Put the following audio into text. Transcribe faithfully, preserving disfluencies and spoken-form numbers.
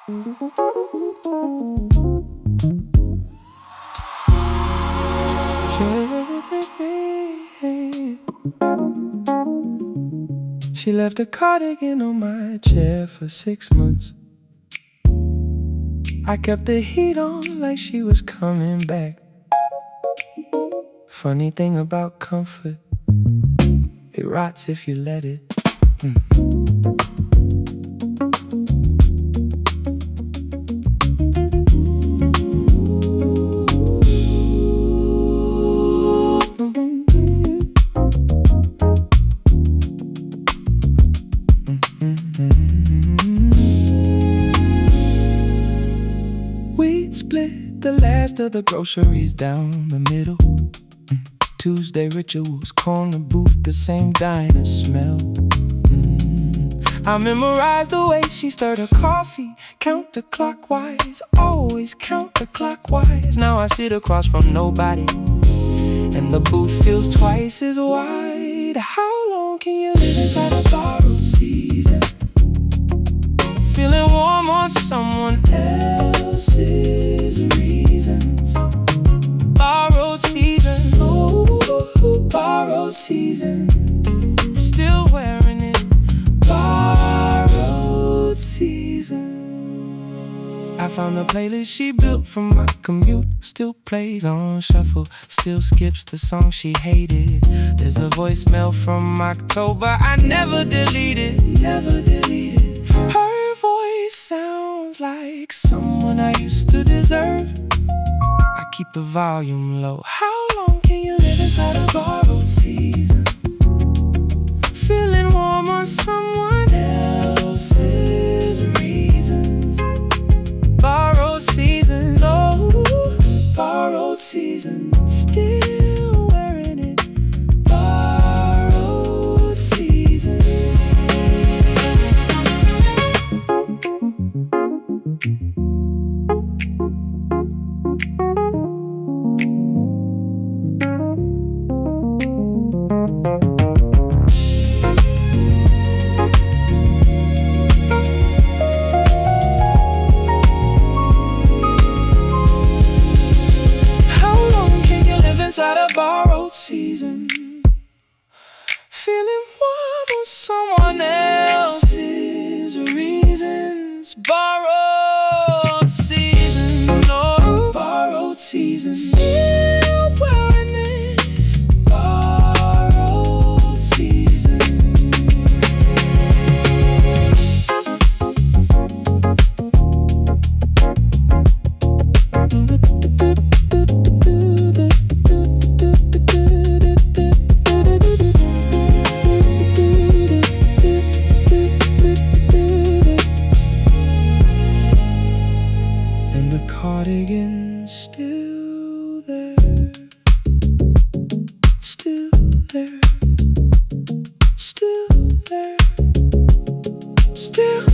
She left a cardigan on my chair for six months. I kept the heat on like she was coming back. Funny thing about comfort, it rots if you let it. Mm. We'd split the last of the groceries down the middle. mm. Tuesday rituals, corner booth, the same diner smell. mm. I memorized the way she stirred her coffee, counterclockwise, always counterclockwise. Now I sit across from nobody, and the booth feels twice as wide. How long can you live inside a borrowed season? Feeling warm on someone else's reasons. Borrowed season, oh, borrowed season. Still wearing it, borrowed season. I found the playlist she built from my commute. Still plays on shuffle, still skips the song she hated. There's a voicemail from October I never deleted, never deleted. Her voice sounds like someone I used to deserve. I keep the volume low. How long can you live inside a borrowed season? Feeling warm on someone else's reasons. Borrowed season, oh, borrowed season. Still wearing it, borrowed season. Inside a borrowed season, feeling warm on someone else's reasons. Borrowed season, no, borrowed season. Still wearing it, borrowed season. Cardigan still there, still there, still there, still